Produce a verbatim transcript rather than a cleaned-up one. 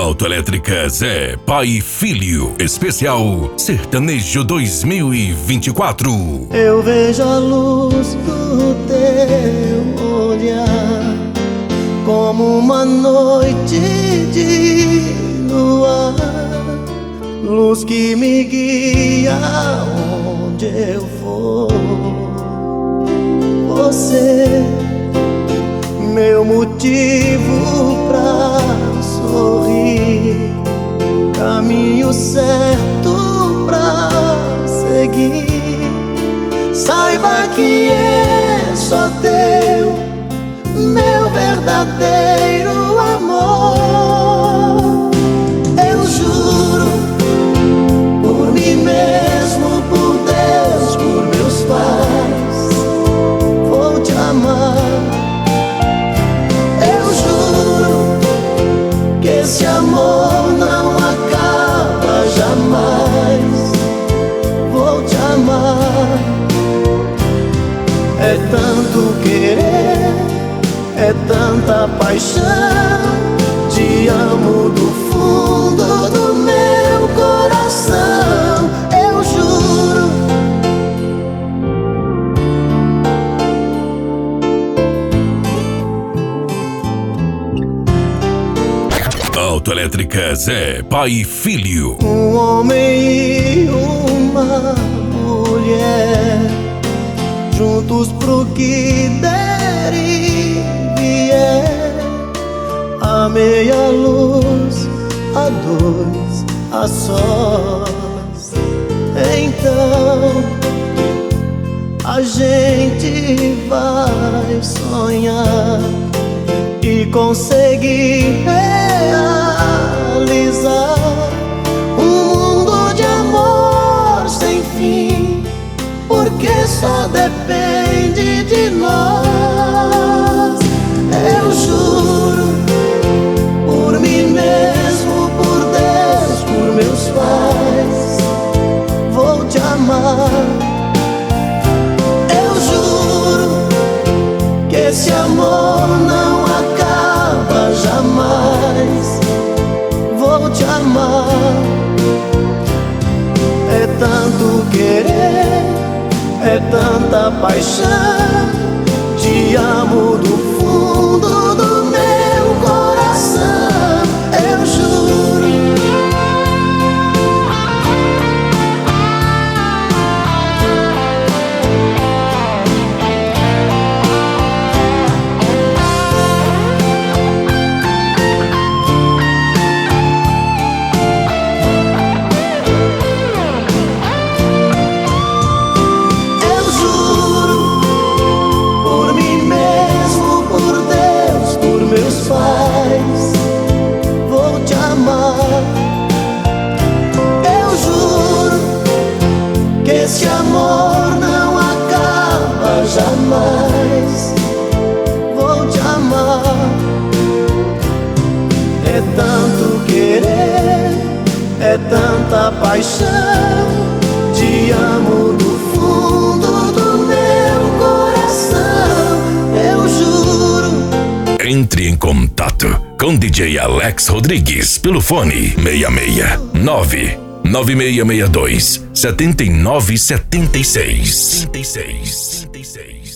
Autoelétrica Zé, pai e filho, especial Sertanejo dois mil e vinte e quatro. Eu vejo a luz do teu olhar como uma noite de luar, luz que me guia onde eu for. Você, meu motivo pra sorrir, caminho certo pra seguir. Saiba que é só teu, meu verdadeiro amor. Eu juro, por mim mesmo, por Deus, por meus pais, vou te amar. Eu juro que esse amor não acaba jamais, vou te amar. É tanto querer, é tanta paixão, te amo do fundo do meu coração, eu juro. Autoelétrica Zé, pai e filho. Um homem e uma mulher, juntos pro que der e vier, a meia luz, a dois, a sós. Então a gente vai sonhar e conseguir realizar um mundo de amor sem fim, porque só depende de nós. Eu juro, por mim mesmo, por Deus, por meus pais, vou te amar. Eu juro que esse amor não acaba jamais, vou te amar. É tanto querer, é tanta paixão, te amo do fundo do meu coração, eu juro. Vou te amar. Eu juro que esse amor não acaba jamais, vou te amar. É tanto querer, é tanta paixão, te amo do fundo do meu coração, eu juro. Entre em contato com D J Alex Rodrigues pelo fone seis seis nove nove seis seis dois sete nove sete seis.